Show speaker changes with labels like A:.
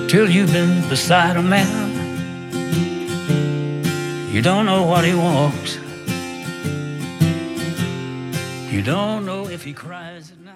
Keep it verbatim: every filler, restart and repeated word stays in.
A: till you've been beside a man. You don't know what he wants. You don't know if he cries at night.